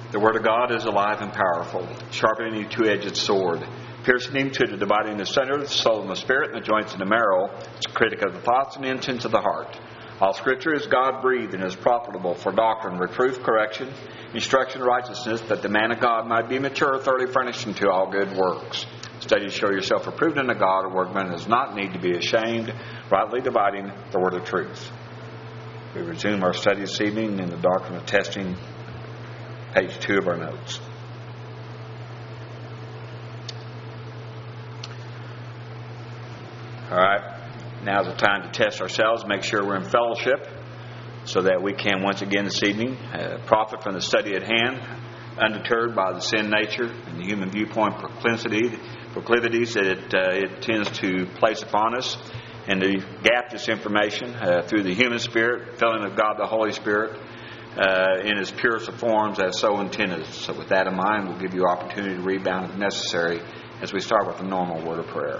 The Word of God is alive and powerful, sharper than any two-edged sword, piercing him to the dividing the center of the soul and the spirit and the joints and the marrow. It's a critic of the thoughts and intents of the heart. All Scripture is God-breathed and is profitable for doctrine, reproof, correction, instruction, righteousness, that the man of God might be mature, thoroughly furnished unto all good works. Study to show yourself approved unto God, a workman does not need to be ashamed, rightly dividing the word of truth. We resume our study this evening in the doctrine of testing, page 2 of our notes. All right. Now's the time to test ourselves, make sure we're in fellowship, so that we can once again this evening profit from the study at hand, undeterred by the sin nature and the human viewpoint proclivities that it tends to place upon us, and to gap this information through the human spirit, filling of God the Holy Spirit in His purest of forms as so intended. So with that in mind, we'll give you opportunity to rebound if necessary as we start with the normal word of prayer.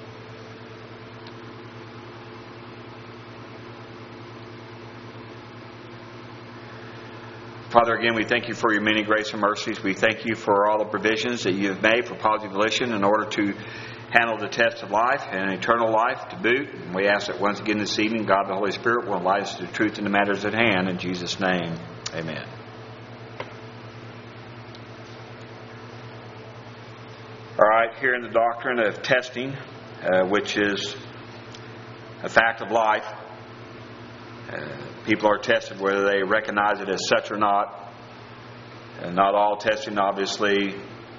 Father, again, we thank you for your many grace and mercies. We thank you for all the provisions that you have made for positive volition in order to handle the test of life and eternal life to boot. And we ask that once again this evening, God the Holy Spirit will enlighten us to the truth in the matters at hand. In Jesus' name, amen. All right, here in the doctrine of testing, which is a fact of life. People are tested whether they recognize it as such or not. Not all testing, obviously,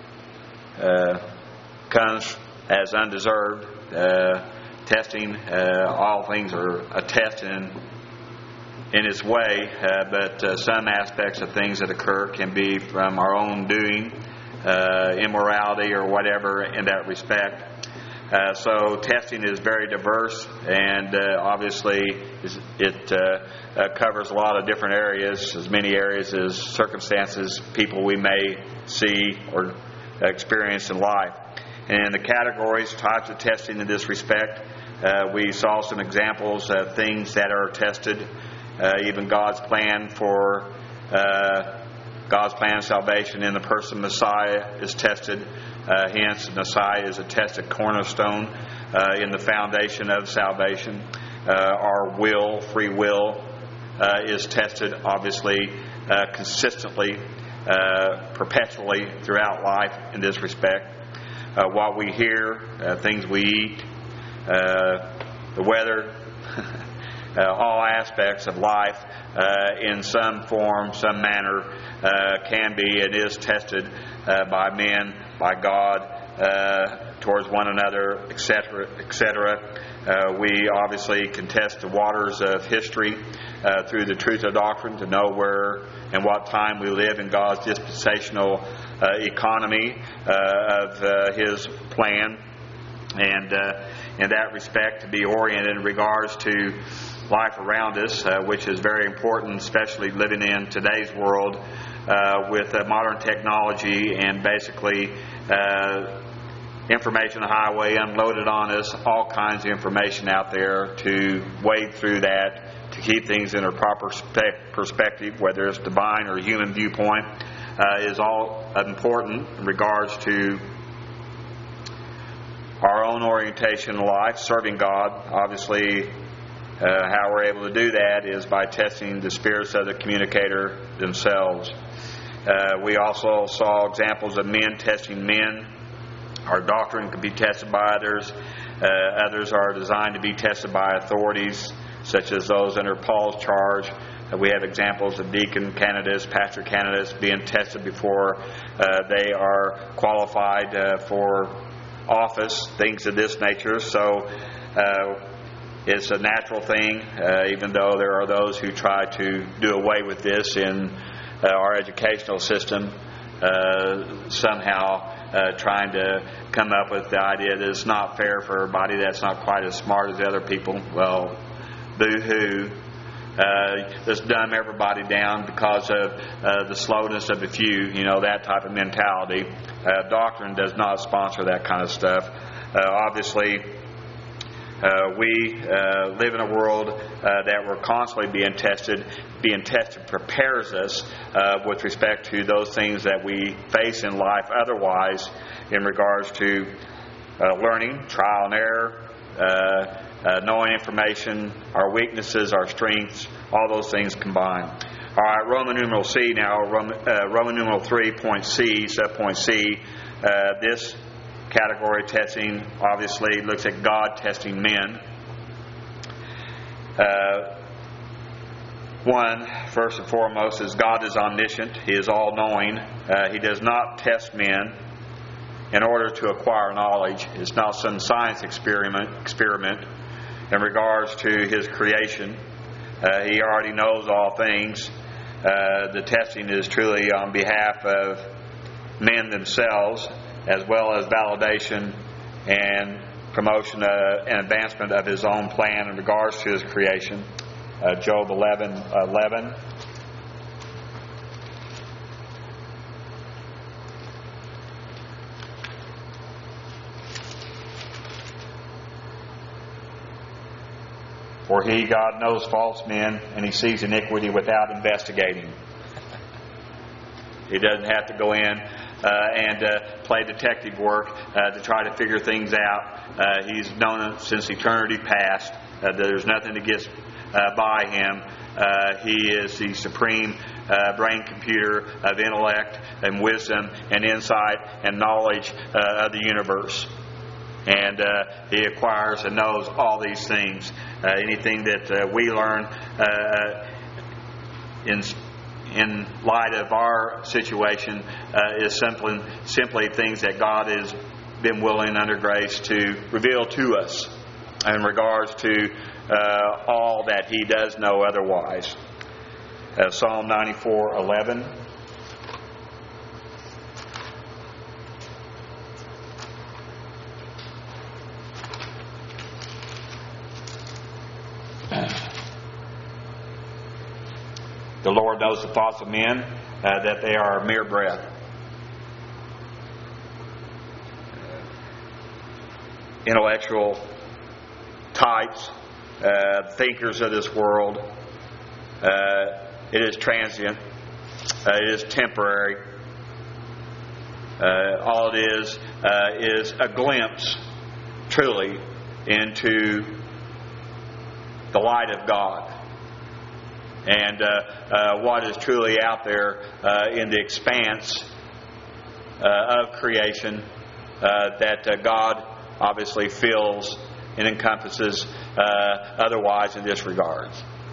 comes as undeserved. Testing, all things are a test in its way, but some aspects of things that occur can be from our own doing, immorality or whatever in that respect. So testing is very diverse, and obviously it covers a lot of different areas, as many areas as circumstances, people we may see or experience in life. And in the categories, types of testing in this respect, we saw some examples of things that are tested. Even God's plan of salvation in the person of Messiah is tested. Hence, Messiah is a tested cornerstone in the foundation of salvation. Our will, free will, is tested, obviously, consistently, perpetually throughout life in this respect. What we hear, things we eat, the weather, all aspects of life, in some form, some manner, can be and is tested by men, by God, towards one another, etc., etc. We obviously can test the waters of history through the truth of doctrine to know where and what time we live in God's dispensational economy of His plan, and in that respect to be oriented in regards to life around us, which is very important, especially living in today's world with modern technology and basically information highway unloaded on us, all kinds of information out there to wade through that, to keep things in a proper perspective, whether it's divine or human viewpoint, is all important in regards to our own orientation in life, serving God. Obviously, how we're able to do that is by testing the spirits of the communicator themselves. We also saw examples of men testing men. Our doctrine can be tested by others. Others are designed to be tested by authorities, such as those under Paul's charge. We have examples of deacon candidates, pastor candidates being tested before they are qualified for office, things of this nature. So it's a natural thing, even though there are those who try to do away with this in our educational system, somehow trying to come up with the idea that it's not fair for everybody, that's not quite as smart as the other people. Well, boo-hoo. Let's dumb everybody down because of the slowness of the few, that type of mentality. Doctrine does not sponsor that kind of stuff. Obviously, We live in a world that we're constantly being tested. Being tested prepares us with respect to those things that we face in life otherwise in regards to learning, trial and error, knowing information, our weaknesses, our strengths, all those things combined. All right, Roman numeral C now, Roman numeral 3, point C, subpoint C. This category testing obviously looks at God testing men. One, first and foremost, is God is omniscient. He is all-knowing. He does not test men in order to acquire knowledge. It's not some science experiment in regards to His creation. He already knows all things. The testing is truly on behalf of men themselves, as well as validation and promotion and advancement of His own plan in regards to His creation. Job 11:11. For He, God, knows false men, and He sees iniquity without investigating. He doesn't have to go in and play detective work to try to figure things out. He's known it since eternity past. There's nothing that gets by Him. He is the supreme brain computer of intellect and wisdom and insight and knowledge of the universe. And He acquires and knows all these things. Anything that we learn in light of our situation is simply things that God has been willing under grace to reveal to us in regards to all that He does know otherwise. Psalm 94:11. The Lord knows the thoughts of men, that they are a mere breath. Intellectual types, thinkers of this world, it is transient, it is temporary. All it is a glimpse, truly, into the light of God. And what is truly out there in the expanse of creation that God obviously fills and encompasses otherwise in this regard.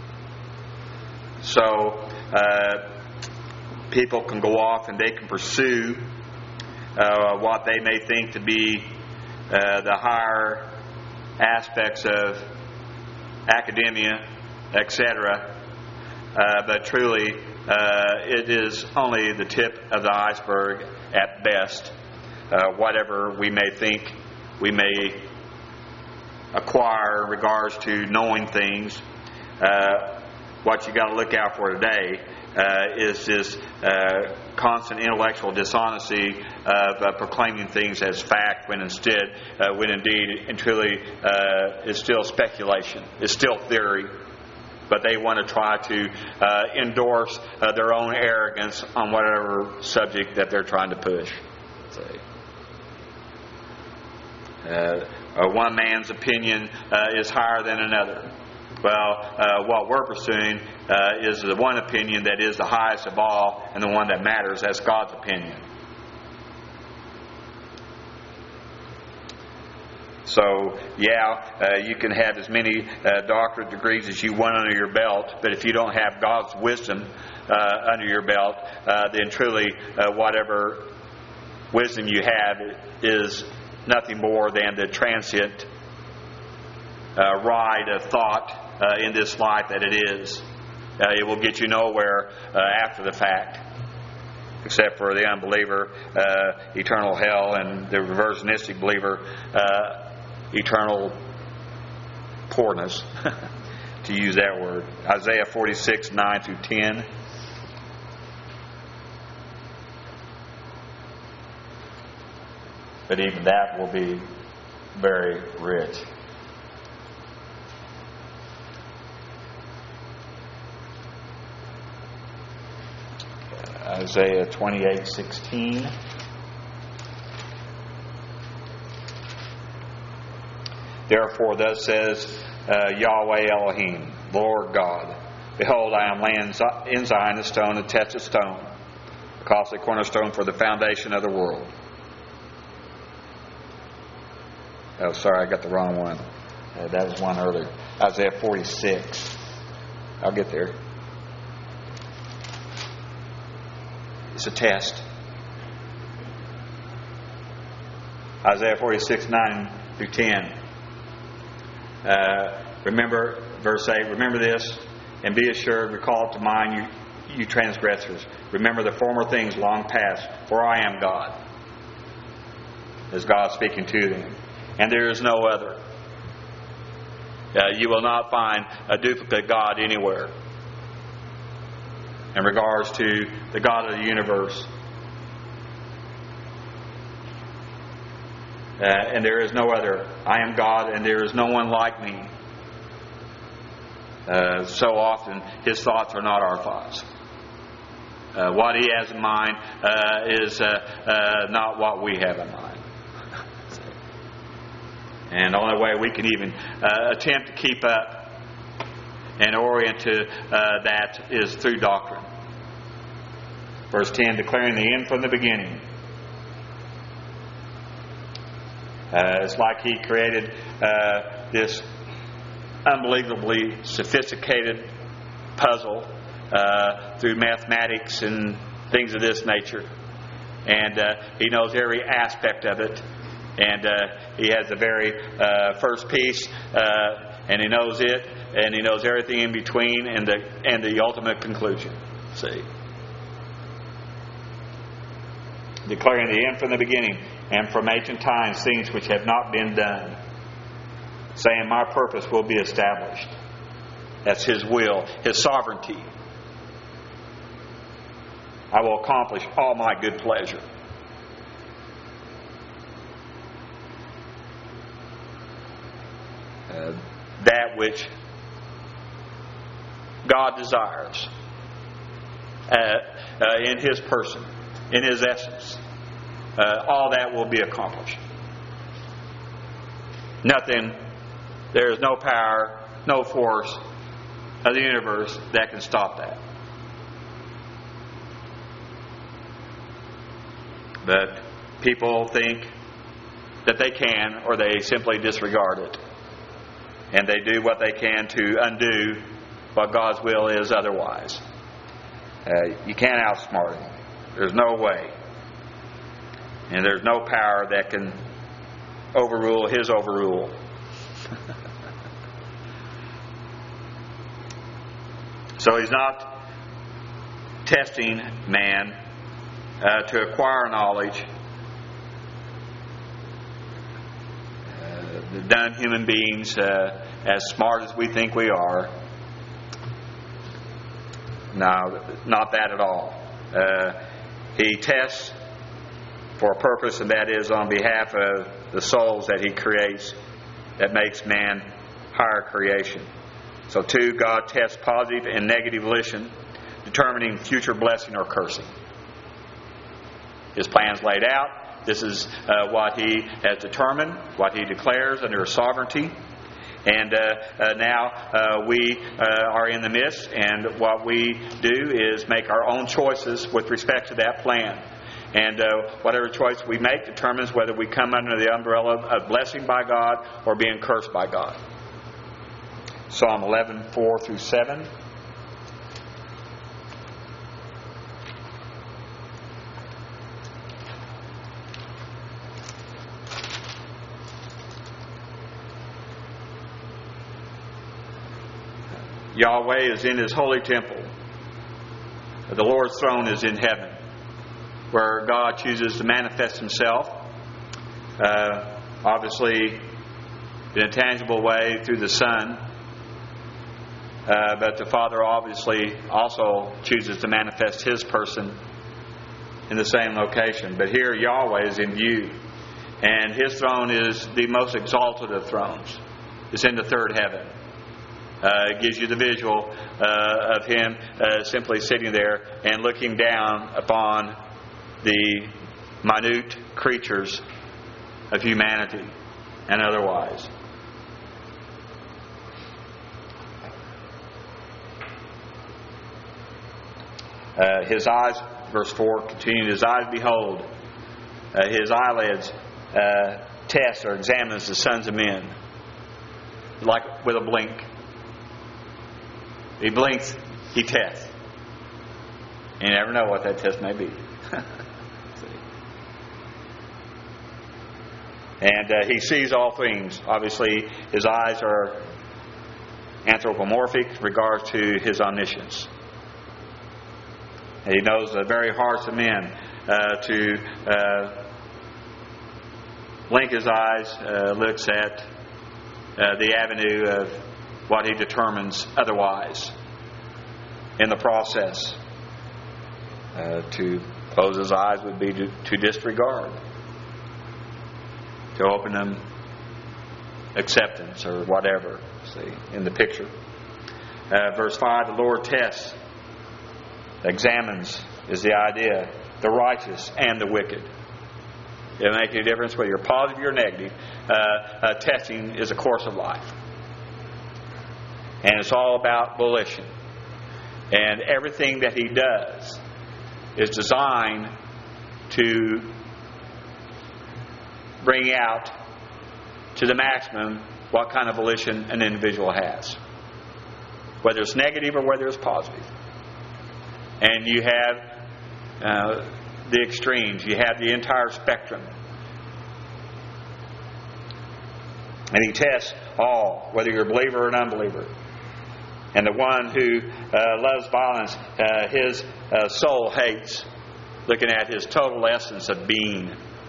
So people can go off and they can pursue what they may think to be the higher aspects of academia, etc. But truly, it is only the tip of the iceberg at best. Whatever we may think we may acquire in regards to knowing things, what you got to look out for today is this constant intellectual dishonesty of proclaiming things as fact when indeed and truly is still speculation, it's still theory. But they want to try to endorse their own arrogance on whatever subject that they're trying to push. One man's opinion is higher than another. Well, what we're pursuing is the one opinion that is the highest of all and the one that matters. That's God's opinion. So, you can have as many doctorate degrees as you want under your belt, but if you don't have God's wisdom under your belt, then truly whatever wisdom you have is nothing more than the transient ride of thought in this life that it is. It will get you nowhere after the fact, except for the unbeliever, eternal hell, and the reversionistic believer, eternal poorness, to use that word. Isaiah 46:9-10. But even that will be very rich. Isaiah 28:16. Therefore, thus says Yahweh Elohim, Lord God, behold, I am laying in Zion a stone, a tested stone, a costly cornerstone for the foundation of the world. Oh, sorry, I got the wrong one. That was one earlier. Isaiah 46. I'll get there. It's a test. Isaiah 46, 9 through 10. Remember, verse 8, remember this, and be assured, recall it to mind, you transgressors. Remember the former things long past, for I am God. Is God speaking to them. And there is no other. You will not find a duplicate God anywhere in regards to the God of the universe. And there is no other. I am God, and there is no one like me. So often, His thoughts are not our thoughts. What He has in mind is not what we have in mind. And the only way we can even attempt to keep up and orient to that is through doctrine. Verse 10, declaring the end from the beginning. It's like He created this unbelievably sophisticated puzzle through mathematics and things of this nature. And He knows every aspect of it. And He has the very first piece, and He knows it, and He knows everything in between, and the ultimate conclusion. See, declaring the end from the beginning, and from ancient times things which have not been done, saying, my purpose will be established. That's His will, His sovereignty. I will accomplish all my good pleasure. That which God desires in His person, in His essence, all that will be accomplished. Nothing, there is no power, no force of the universe that can stop that. But people think that they can, or they simply disregard it. And they do what they can to undo what God's will is otherwise. You can't outsmart Him. There's no way. And there's no power that can overrule His overrule. So He's not testing man to acquire knowledge. The dumb human beings, as smart as we think we are. No, not that at all. He tests for a purpose, and that is on behalf of the souls that He creates, that makes man higher creation. So 2, God tests positive and negative volition, determining future blessing or cursing. His plan's laid out. This is what He has determined, what He declares under His sovereignty. And now we are in the midst, and what we do is make our own choices with respect to that plan. And whatever choice we make determines whether we come under the umbrella of blessing by God or being cursed by God. Psalm 11, 4 through 7. Yahweh is in His holy temple. The Lord's throne is in heaven, where God chooses to manifest Himself, obviously in a tangible way through the Son. But the Father obviously also chooses to manifest His person in the same location. But here Yahweh is in view. And His throne is the most exalted of thrones. It's in the third heaven. It gives you the visual of Him simply sitting there and looking down upon the minute creatures of humanity and otherwise. His eyes, verse 4 continued, His eyes behold, His eyelids test or examine the sons of men, like with a blink. He blinks, He tests. You never know what that test may be. And He sees all things. Obviously, His eyes are anthropomorphic in regards to His omniscience. He knows the very hearts of men. To blink His eyes looks at the avenue of what He determines otherwise in the process. To close His eyes would be to disregard, to open them acceptance or whatever. See, in the picture. Verse 5, the Lord tests, examines is the idea, the righteous and the wicked. It doesn't make any difference whether you're positive or negative. Testing is a course of life. And it's all about volition. And everything that He does is designed to bring out to the maximum what kind of volition an individual has. Whether it's negative or whether it's positive. And you have the extremes. You have the entire spectrum. And He tests all, whether you're a believer or an unbeliever. And the one who loves violence, his soul hates, looking at his total essence of being.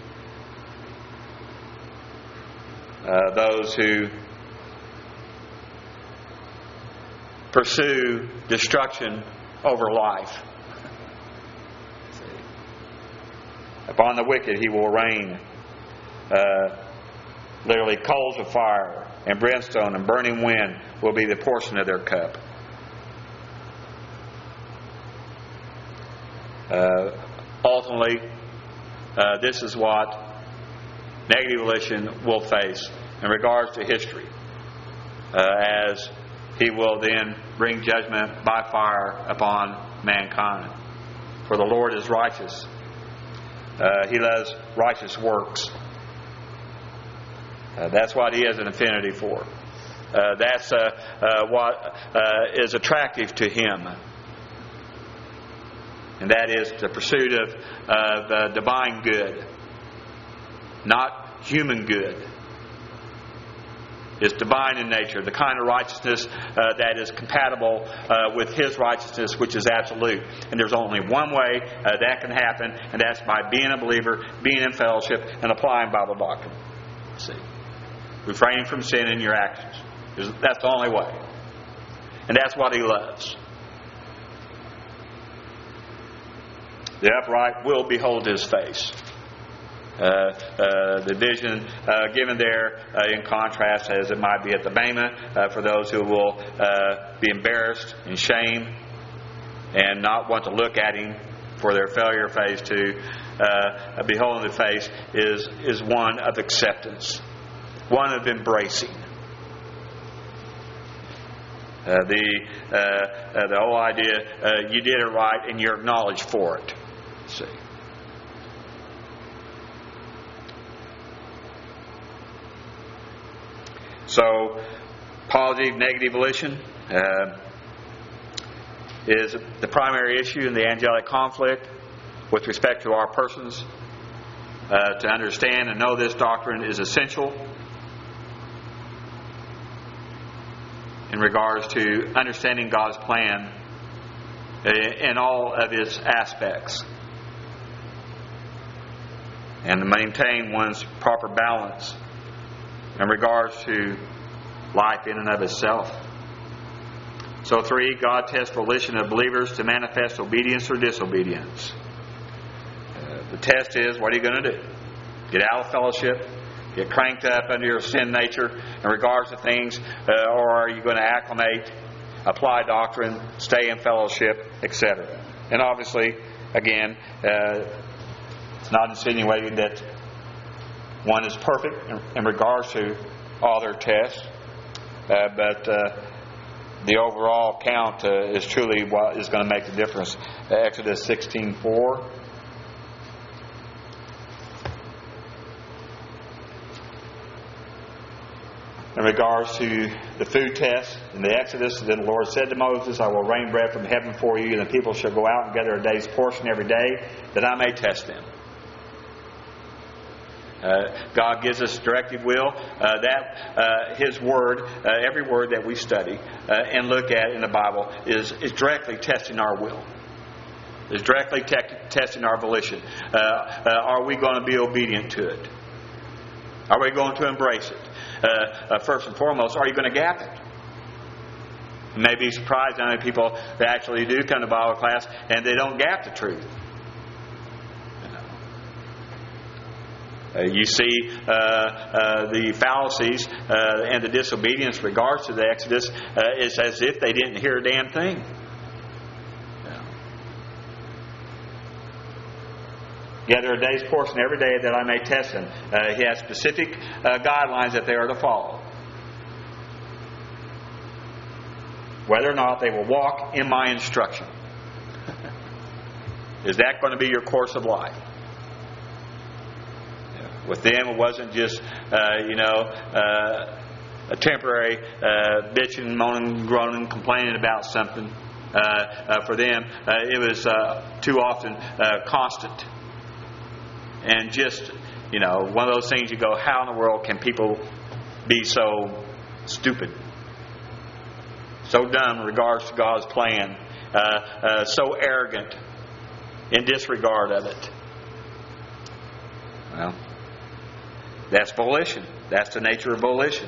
Those who pursue destruction over life. Upon the wicked He will rain literally coals of fire and brimstone and burning wind will be the portion of their cup. Ultimately, this is what negative volition will face in regards to history, as He will then bring judgment by fire upon mankind. For the Lord is righteous. He loves righteous works. That's what He has an affinity for. That's what is attractive to Him. And that is the pursuit of divine good, not human good. It's divine in nature, the kind of righteousness that is compatible with His righteousness, which is absolute. And there's only one way that can happen, and that's by being a believer, being in fellowship, and applying Bible doctrine. See, refraining from sin in your actions. That's the only way. And that's what He loves. The upright will behold His face. The vision given there in contrast as it might be at the Bema for those who will be embarrassed and shame and not want to look at Him for their failure phase 2. Beholding the face is one of acceptance, one of embracing. The whole idea, you did it right and you're acknowledged for it. See. So, positive, negative volition is the primary issue in the angelic conflict with respect to our persons. To understand and know this doctrine is essential in regards to understanding God's plan in all of its aspects, and to maintain one's proper balance in regards to life in and of itself. So 3, God tests volition of believers to manifest obedience or disobedience. The test is, what are you going to do? Get out of fellowship, Get cranked up under your sin nature in regards to things, or are you going to acclimate, apply doctrine, stay in fellowship, etc.? And obviously, again, it's not insinuating that one is perfect in regards to all their tests, but the overall count is truly what is going to make the difference. Exodus 16:4. In regards to the food test in the Exodus, then the Lord said to Moses, I will rain bread from heaven for you, and the people shall go out and gather a day's portion every day, that I may test them. God gives us directive will. His Word, every word that we study and look at in the Bible is directly testing our will. Is directly testing our volition. Are we going to be obedient to it? Are we going to embrace it? First and foremost, are you going to gap it? You may be surprised how many people that actually do come to Bible class and they don't gap the truth. You see the fallacies and the disobedience in regards to the Exodus. It's as if they didn't hear a damn thing. Gather a day's portion every day that I may test them. He has specific guidelines that they are to follow. Whether or not they will walk in my instruction. Is that going to be your course of life? With them, it wasn't just, a temporary bitching, moaning, groaning, complaining about something. For them, it was too often constant. And just, one of those things you go, how in the world can people be so stupid? So dumb in regards to God's plan. So arrogant in disregard of it. Well, that's volition. That's the nature of volition.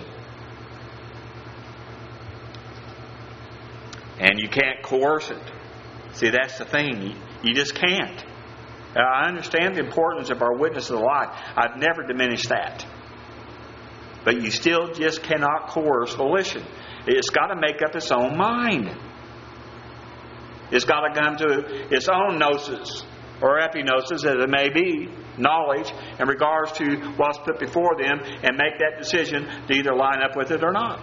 And you can't coerce it. See, that's the thing. You just can't. I understand the importance of our witness of the light. I've never diminished that. But you still just cannot coerce volition. It's got to make up its own mind. It's got to come to its own gnosis, or epignosis as it may be, knowledge in regards to what's put before them, and make that decision to either line up with it or not.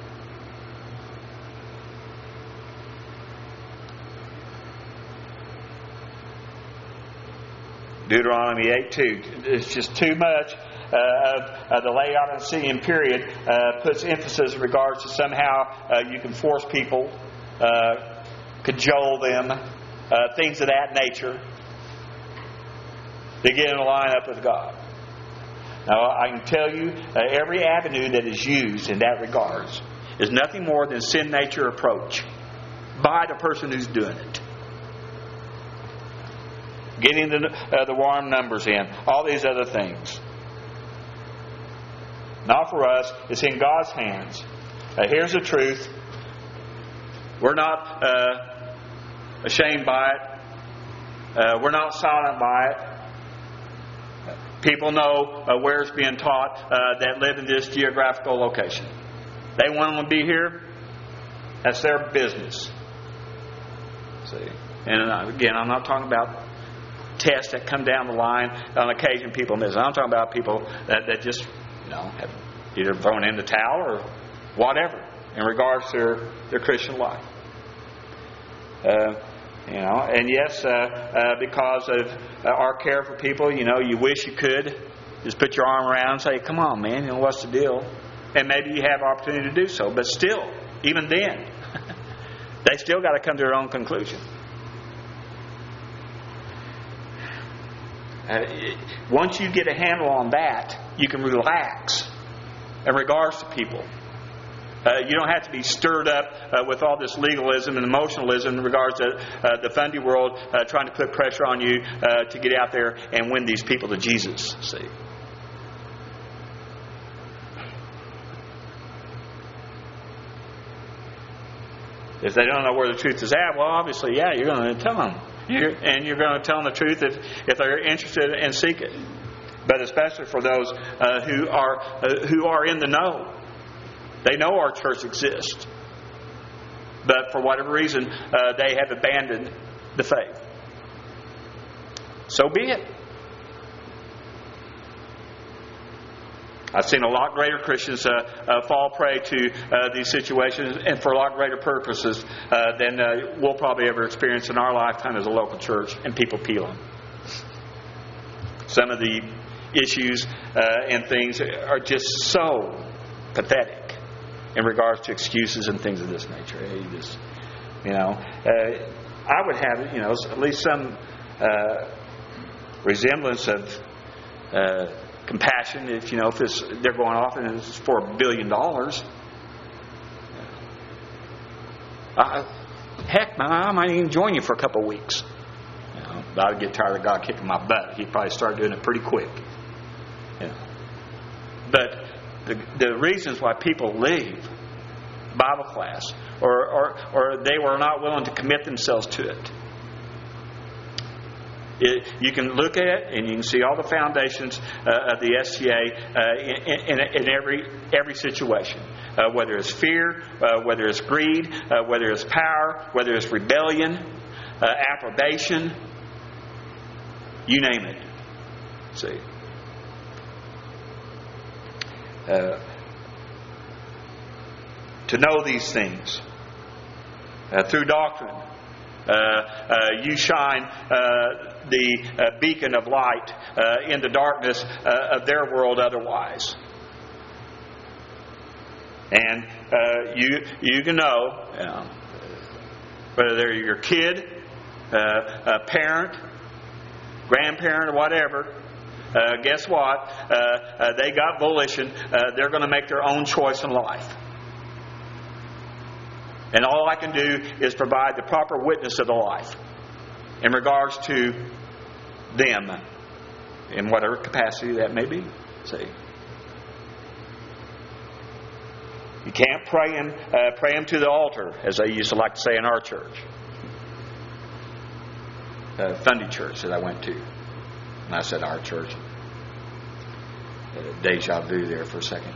Deuteronomy 8:2. It's just too much of the Laodicean period puts emphasis in regards to somehow you can force people, cajole them, things of that nature to get in a line up with God. Now, I can tell you, every avenue that is used in that regards is nothing more than sin nature approach by the person who's doing it. Getting the warm numbers in, all these other things. Not for us, it's in God's hands. Here's the truth. We're not ashamed by it. We're not silent by it. People know where it's being taught that live in this geographical location. They want them to be here. That's their business. See? And again, I'm not talking about tests that come down the line on occasion people miss. I'm talking about people that just have either thrown in the towel or whatever in regards to their Christian life. And yes, because of our care for people, you wish you could just put your arm around and say, come on, man, what's the deal? And maybe you have opportunity to do so. But still, even then, they still got to come to their own conclusion. Once you get a handle on that, you can relax in regards to people. You don't have to be stirred up with all this legalism and emotionalism in regards to the fundy world trying to put pressure on you to get out there and win these people to Jesus. See? If they don't know where the truth is at, well, obviously, yeah, you're going to tell them. You're going to tell them the truth if they're interested and seek it. but especially for those who are in the know. They know our church exists, but for whatever reason, they have abandoned the faith. So be it. I've seen a lot greater Christians fall prey to these situations, and for a lot greater purposes than we'll probably ever experience in our lifetime as a local church, and people peel them. Some of the issues and things are just so pathetic in regards to excuses and things of this nature. I would have at least some resemblance of compassion if they're going off and it's for $1 billion. Heck, I might even join you for a couple of weeks. But I'd get tired of God kicking my butt. He'd probably start doing it pretty quick. But the reasons why people leave Bible class or they were not willing to commit themselves to it. You can look at it and you can see all the foundations of the SCA in every situation. Whether it's fear, whether it's greed, whether it's power, whether it's rebellion, approbation, you name it. See. To know these things through doctrine. You shine the beacon of light in the darkness of their world otherwise. And you can know whether they're your kid, a parent, grandparent, or whatever. Guess what? They got volition. They're going to make their own choice in life. And all I can do is provide the proper witness of the life in regards to them in whatever capacity that may be. See? You can't pray him to the altar, as they used to like to say in our church. Fundy church that I went to. And I said our church. Deja vu there for a second.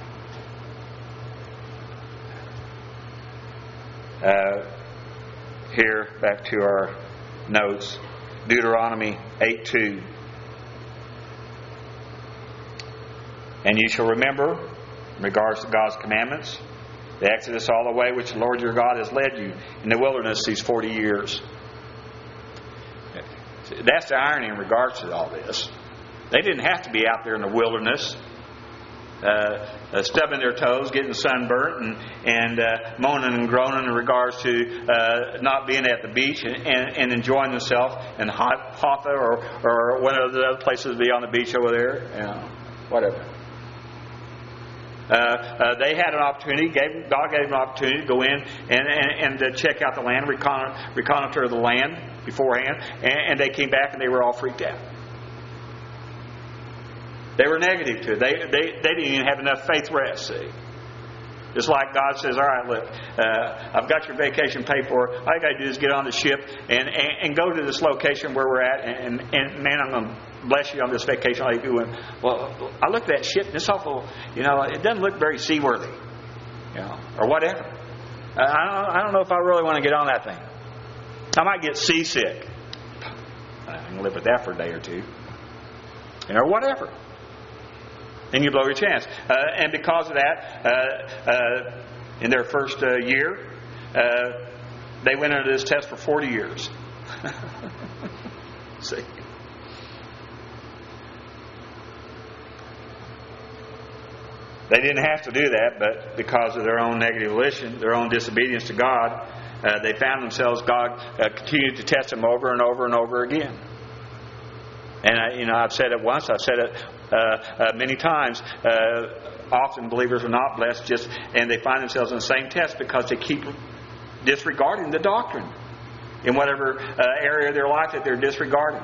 Here, back to our notes. Deuteronomy 8:2. And you shall remember, in regards to God's commandments, the Exodus all the way which the Lord your God has led you in the wilderness these 40 years. That's the irony in regards to all this. They didn't have to be out there in the wilderness, stubbing their toes, getting sunburnt, and moaning and groaning in regards to not being at the beach and enjoying themselves in Hoffa or one of the other places to be on the beach over there. Whatever. They had an opportunity. God gave them an opportunity to go in and to check out the land, reconnoiter the land beforehand, and they came back and they were all freaked out. They were negative to it. They didn't even have enough faith rest. See, just like God says, "All right, look, I've got your vacation paid for. All you got to do is get on the ship and go to this location where we're at, and man, I'm going to bless you on this vacation." Like you went, well, I looked at that ship and it's awful. It doesn't look very seaworthy, or whatever. I don't know if I really want to get on that thing. I might get seasick. I can live with that for a day or two, or whatever. And you blow your chance. And because of that, in their first year, they went under this test for 40 years. See? They didn't have to do that, but because of their own negative volition, their own disobedience to God, they found themselves, God continued to test them over and over and over again. And I've said it once, I've said it many times. Often believers are not blessed, and they find themselves in the same test because they keep disregarding the doctrine in whatever area of their life that they're disregarding.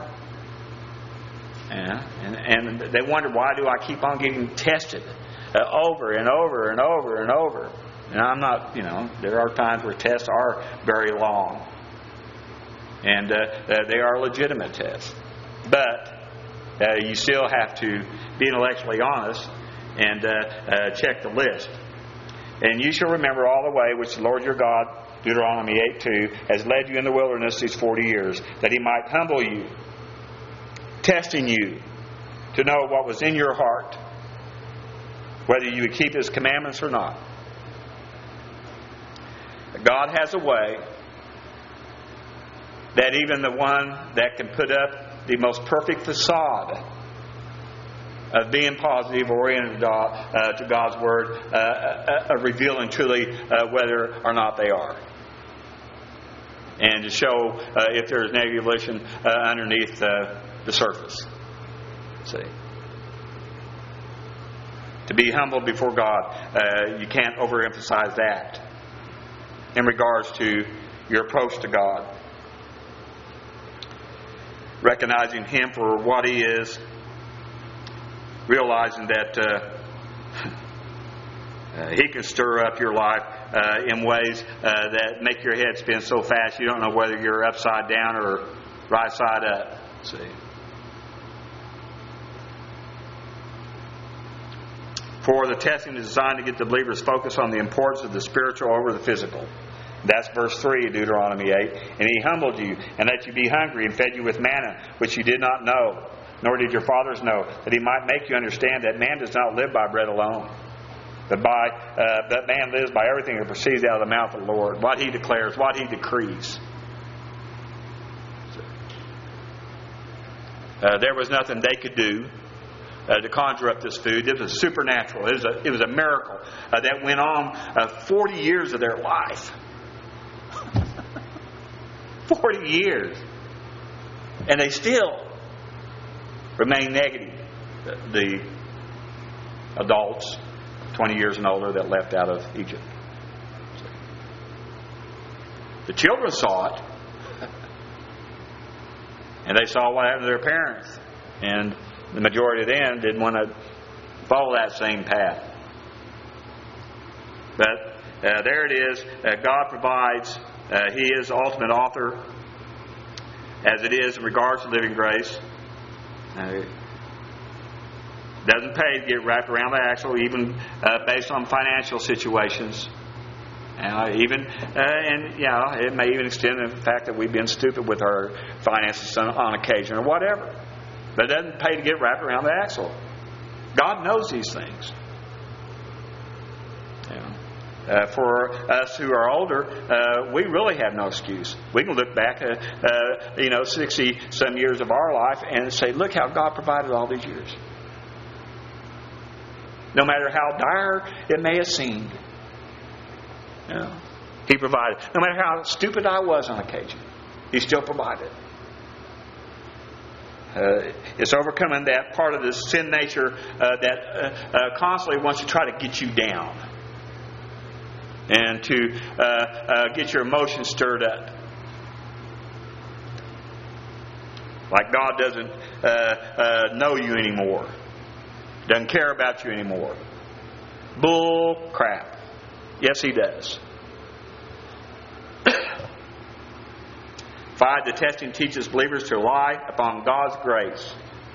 And they wonder, why do I keep on getting tested over and over and over and over? And I'm not, there are times where tests are very long, and they are legitimate tests. But You still have to be intellectually honest and check the list. And you shall remember all the way which the Lord your God, Deuteronomy 8:2, has led you in the wilderness these 40 years, that He might humble you, testing you to know what was in your heart, whether you would keep His commandments or not. God has a way that even the one that can put up the most perfect facade of being positive, oriented to God's Word, of revealing truly whether or not they are. And to show if there's negative volition underneath the surface. See? To be humble before God, you can't overemphasize that in regards to your approach to God. Recognizing Him for what He is, realizing that He can stir up your life in ways that make your head spin so fast you don't know whether you're upside down or right side up. See? For the testing is designed to get the believers focused on the importance of the spiritual over the physical. That's verse 3 of Deuteronomy 8. And He humbled you, and let you be hungry, and fed you with manna, which you did not know, nor did your fathers know, that He might make you understand that man does not live by bread alone, but man lives by everything that proceeds out of the mouth of the Lord, what He declares, what He decrees. There was nothing they could do to conjure up this food. It was supernatural. It was a miracle that went on 40 years of their life. 40 years. And they still remain negative. The adults, 20 years and older, that left out of Egypt. The children saw it. And they saw what happened to their parents. And the majority of them didn't want to follow that same path. But there it is. God provides. He is the ultimate author, as it is in regards to living grace. Doesn't pay to get wrapped around the axle, even based on financial situations. It may even extend to the fact that we've been stupid with our finances on occasion or whatever. But it doesn't pay to get wrapped around the axle. God knows these things. For us who are older, we really have no excuse. We can look back at 60 some years of our life and say, look how God provided all these years. No matter how dire it may have seemed. He provided. No matter how stupid I was on occasion, He still provided. It's overcoming that part of the sin nature that constantly wants to try to get you down and to get your emotions stirred up. Like God doesn't know you anymore, doesn't care about you anymore. Bull crap. Yes, He does. 5, the testing teaches believers to rely upon God's grace.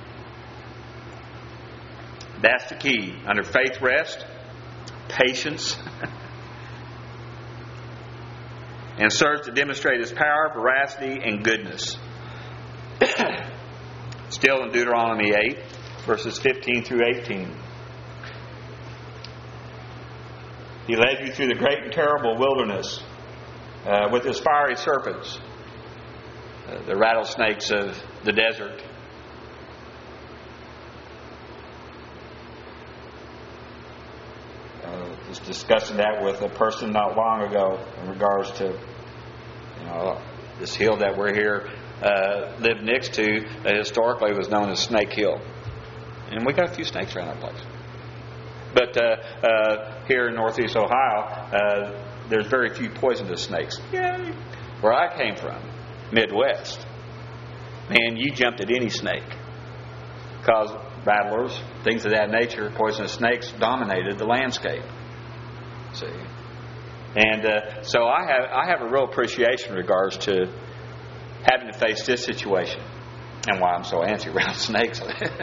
That's the key. Under faith rest, patience, and serves to demonstrate His power, veracity, and goodness. Still in Deuteronomy 8, verses 15 through 18. He led you through the great and terrible wilderness with His fiery serpents, the rattlesnakes of the desert. I was discussing that with a person not long ago in regards to this hill that we're here lived next to. Historically was known as Snake Hill, and we got a few snakes around our place. But here in Northeast Ohio, there's very few poisonous snakes. Yay! Where I came from, Midwest, man, you jumped at any snake. Because rattlers, things of that nature, poisonous snakes dominated the landscape. See? And so I have a real appreciation in regards to having to face this situation. And why I'm so antsy around snakes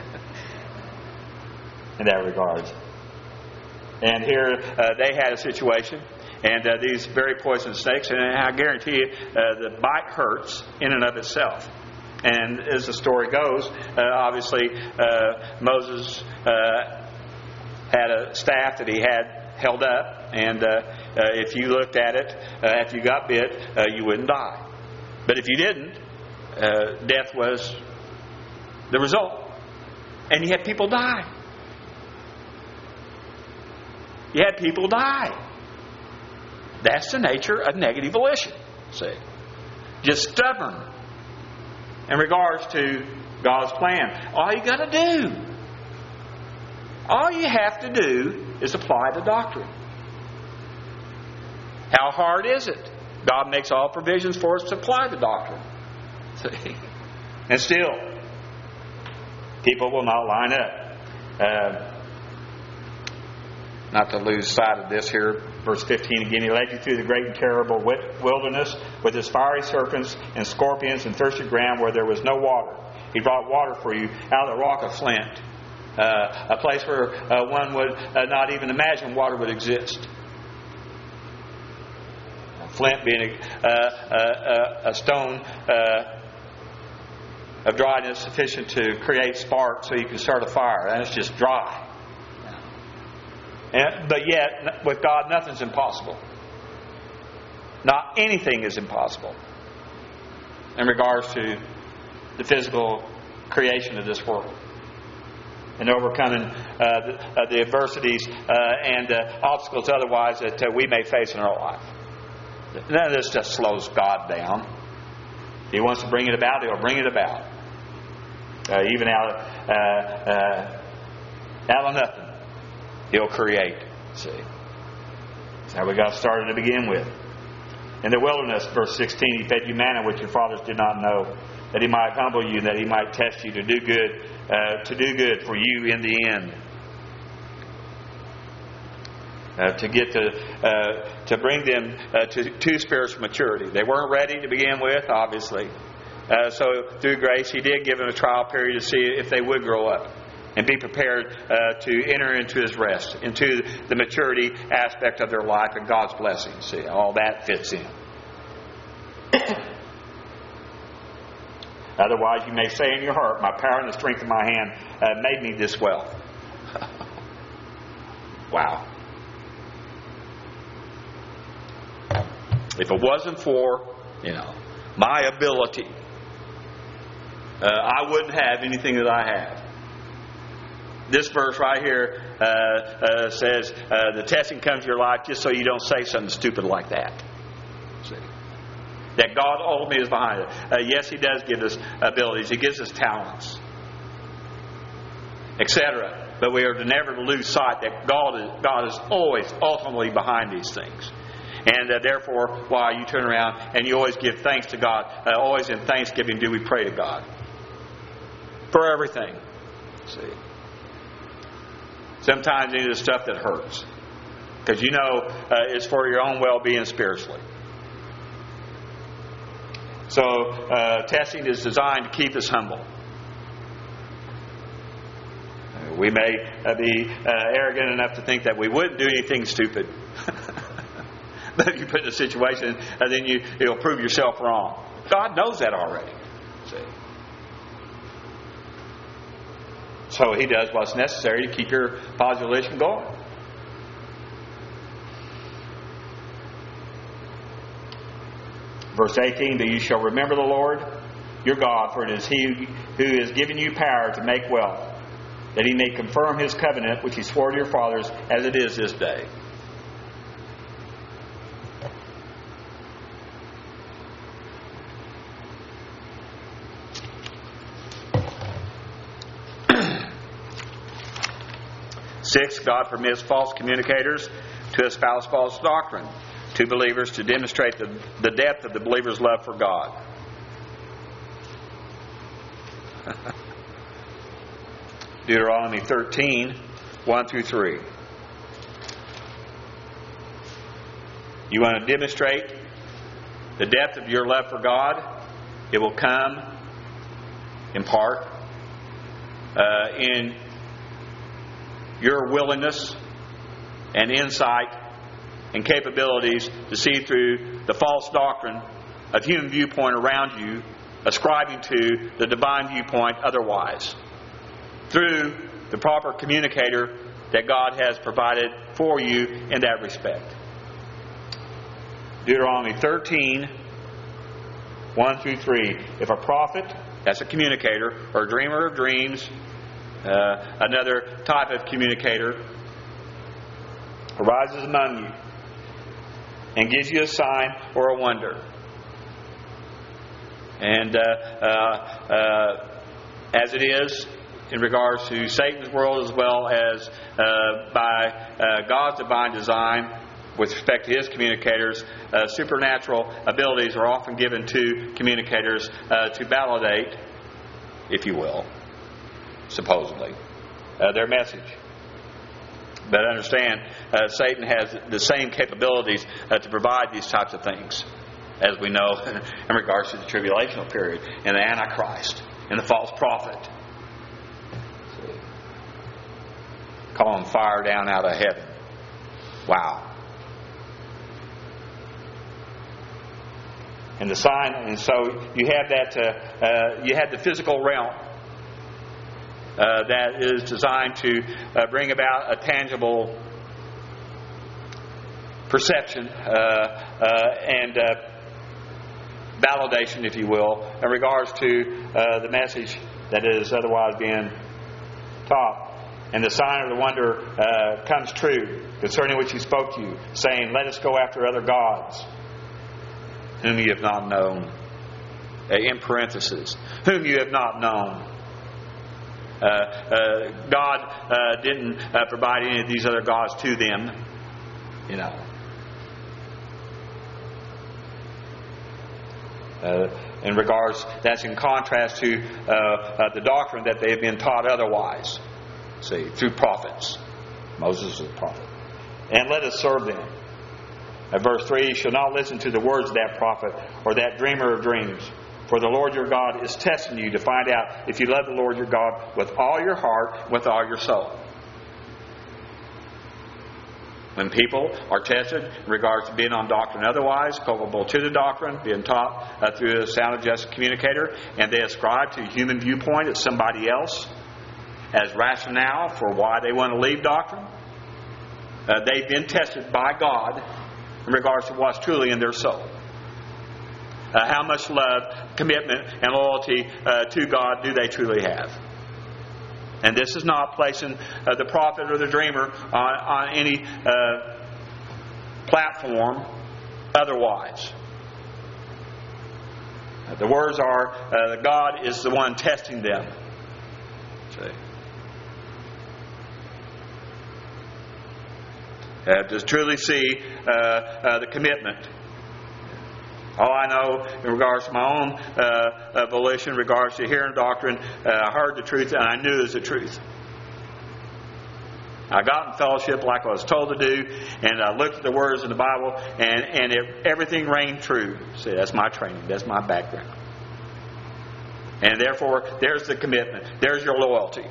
in that regards. And here they had a situation, and these very poisonous snakes, and I guarantee you the bite hurts in and of itself. And as the story goes, obviously Moses had a staff that he had held up, and if you looked at it after you got bit, you wouldn't die. But if you didn't, death was the result. And you had people die. You had people die. That's the nature of negative volition. See? Just stubborn in regards to God's plan. All you got to do, all you have to do is apply the doctrine. How hard is it? God makes all provisions for us to apply the doctrine. See? And still, people will not line up. Not to lose sight of this here, verse 15 again. He led you through the great and terrible wilderness with his fiery serpents and scorpions and thirsty ground where there was no water. He brought water for you out of the rock of flint, a place where one would not even imagine water would exist. Flint being a stone of dryness sufficient to create spark so you can start a fire. And it's just dry. But yet, with God, nothing's impossible. Not anything is impossible in regards to the physical creation of this world and overcoming the adversities and obstacles otherwise that we may face in our life. None of this just slows God down. If He wants to bring it about, He'll bring it about. Even out of nothing, He'll create. See? That's how we got started to begin with. In the wilderness, verse 16, He fed you manna which your fathers did not know, that He might humble you, that He might test you to do good for you in the end. To bring them to spiritual maturity. They weren't ready to begin with, obviously. So through grace, He did give them a trial period to see if they would grow up and be prepared to enter into His rest, into the maturity aspect of their life and God's blessings. See, all that fits in. Otherwise, you may say in your heart, my power and the strength of my hand made me this well. Wow. If it wasn't for, my ability, I wouldn't have anything that I have. This verse right here says the testing comes to your life just so you don't say something stupid like that. See? That God ultimately is behind it. Yes, He does give us abilities. He gives us talents, etc. But we are to never lose sight that God is always ultimately behind these things. And therefore, why you turn around and you always give thanks to God. Always in thanksgiving do we pray to God. For everything. See? Sometimes it is stuff that hurts. Because it's for your own well-being spiritually. So, testing is designed to keep us humble. We may be arrogant enough to think that we wouldn't do anything stupid. But if you put in a situation, then it'll prove yourself wrong. God knows that already. See? So He does what's necessary to keep your positive going. Verse 18, but you shall remember the Lord your God, for it is He who has given you power to make wealth, that He may confirm His covenant, which He swore to your fathers, as it is this day. Six, God permits false communicators to espouse false doctrine to believers to demonstrate the depth of the believer's love for God. Deuteronomy 13, 1 through 3. You want to demonstrate the depth of your love for God? It will come part, in your willingness and insight and capabilities to see through the false doctrine of human viewpoint around you, ascribing to the divine viewpoint otherwise, through the proper communicator that God has provided for you in that respect. Deuteronomy 13, 1 through 3. If a prophet, that's a communicator, or a dreamer of dreams, another type of communicator, arises among you and gives you a sign or a wonder, and as it is in regards to Satan's world, as well as by God's divine design with respect to His communicators, supernatural abilities are often given to communicators to validate, if you will, supposedly, their message. But understand, Satan has the same capabilities to provide these types of things, as we know in regards to the tribulational period, and the Antichrist, and the false prophet. Calling fire down out of heaven. Wow. And the sign, and so you have that. You have the physical realm that is designed to bring about a tangible perception and validation, if you will, in regards to the message that is otherwise being taught. And the sign of the wonder comes true concerning which He spoke to you, saying, "Let us go after other gods, whom you have not known." In parentheses, whom you have not known. God didn't provide any of these other gods to them, you know. In regards, that's in contrast to the doctrine that they have been taught otherwise. See, through prophets. Moses is a prophet. And let us serve them. At verse 3, "You shall not listen to the words of that prophet or that dreamer of dreams. For the Lord your God is testing you to find out if you love the Lord your God with all your heart, with all your soul." When people are tested in regards to being on doctrine otherwise, culpable to the doctrine, being taught through a sound and just communicator, and they ascribe to human viewpoint as somebody else, as rationale for why they want to leave doctrine, they've been tested by God in regards to what's truly in their soul. How much love, commitment, and loyalty to God do they truly have? And this is not placing the prophet or the dreamer on any platform otherwise. The words are that God is the one testing them. See? To truly see the commitment. All I know in regards to my own volition, in regards to hearing doctrine, I heard the truth and I knew it was the truth. I got in fellowship like I was told to do, and I looked at the words in the Bible, and everything rang true. See, that's my training. That's my background. And therefore, there's the commitment. There's your loyalty.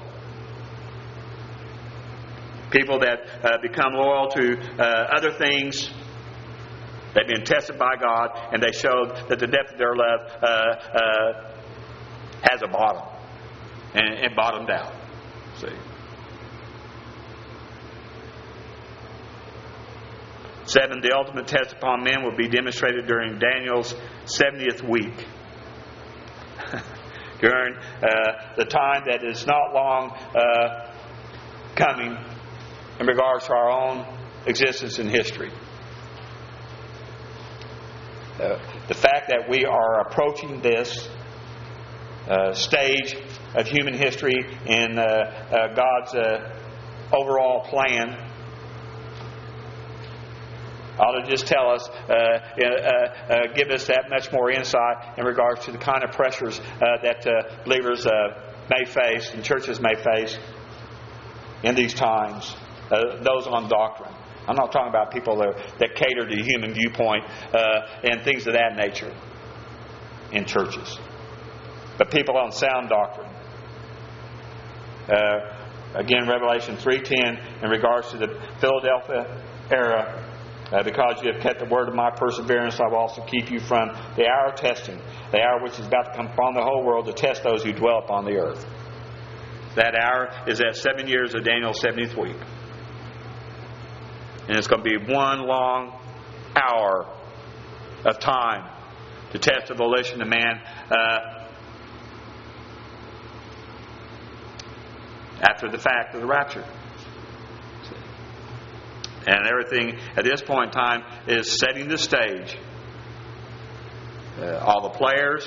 People that become loyal to other things, they've been tested by God, and they showed that the depth of their love has a bottom, and it bottomed out. See. 7, the ultimate test upon men will be demonstrated during Daniel's 70th week. During the time that is not long coming in regards to our own existence in history. The fact that we are approaching this stage of human history in God's overall plan ought to just tell us, give us that much more insight in regards to the kind of pressures that believers may face and churches may face in these times. Those on doctrine. I'm not talking about people that cater to human viewpoint and things of that nature in churches. but people on sound doctrine. Again, Revelation 3:10, in regards to the Philadelphia era, because you have kept the word of my perseverance, I will also keep you from the hour of testing, the hour which is about to come upon the whole world to test those who dwell upon the earth. That hour is that 7 years of Daniel's 70th week. And it's going to be one long hour of time to test the volition of man after the fact of the rapture. And everything at this point in time is setting the stage. All the players,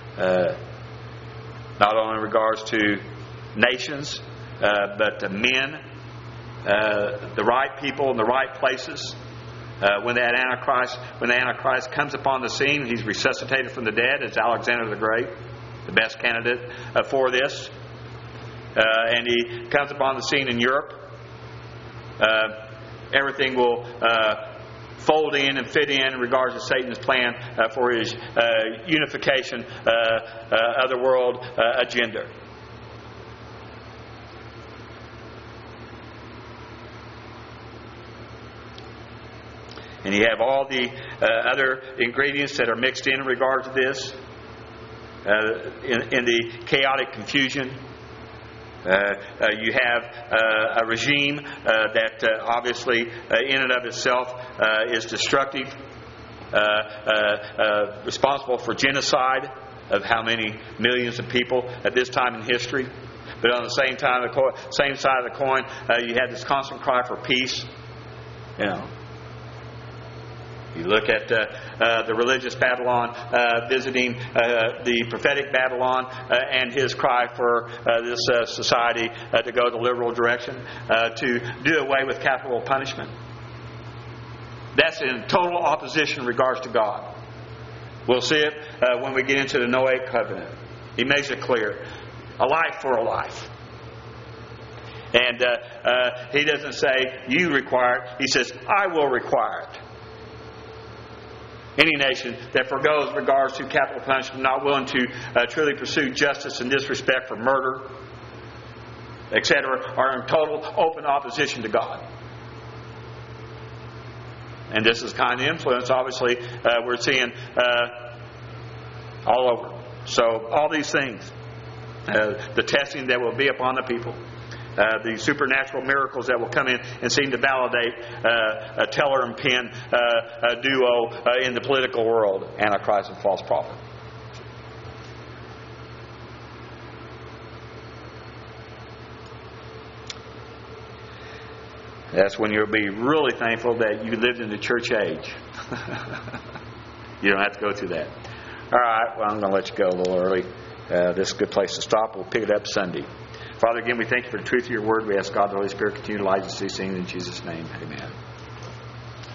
not only in regards to nations, but to men, the right people in the right places. When the Antichrist comes upon the scene, he's resuscitated from the dead. It's Alexander the Great, the best candidate for this. And he comes upon the scene in Europe. Everything will fold in and fit in regards to Satan's plan for his unification of the world agenda. And you have all the other ingredients that are mixed in regard to this in the chaotic confusion. You have a regime that obviously in and of itself is destructive, responsible for genocide of how many millions of people at this time in history. But on the same time, same side of the coin, you have this constant cry for peace. You look at the religious Babylon visiting the prophetic Babylon and his cry for this society to go the liberal direction, to do away with capital punishment. That's in total opposition in regards to God. We'll see it when we get into the Noahic covenant. He makes it clear. A life for a life. And he doesn't say, you require it. He says, I will require it. Any nation that forgoes regards to capital punishment, not willing to truly pursue justice and disrespect for murder, etc., are in total open opposition to God. And this is the kind of influence, obviously, we're seeing all over. So all these things, the testing that will be upon the people, the supernatural miracles that will come in and seem to validate a teller and pen duo in the political world, Antichrist and false prophet. That's when you'll be really thankful that you lived in the church age. You don't have to go through that. All right, well, I'm going to let you go a little early. This is a good place to stop. We'll pick it up Sunday. Father, again, we thank you for the truth of your word. We ask God, the Holy Spirit, continue to light us these things in Jesus' name. Amen.